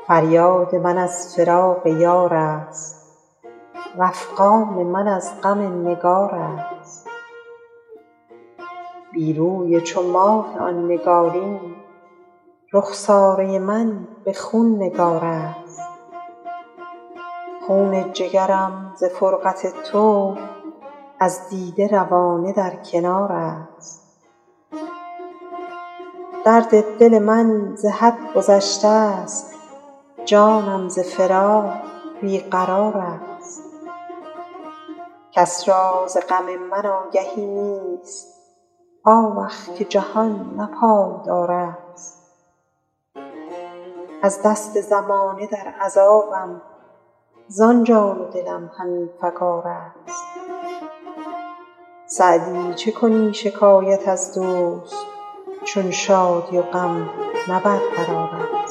فریاد من از فراق یار است وافغان من از غم نگار است. بی روی چو ماه آن نگارین رخساره من به خون نگار است. خون جگرم ز فرقت تو از دیده روانه در کنار است. درد دل من ز حد گذشته است جانم ز فراق بی قرار است. کس را ز غم من آگهی نیست آوخ که جهان نه پایدار است. از دست زمانه در عذابم زان جان و دلم همی فگار است. سعدی چه کنی شکایت از دوست چون شادی و غم نه برقرار است.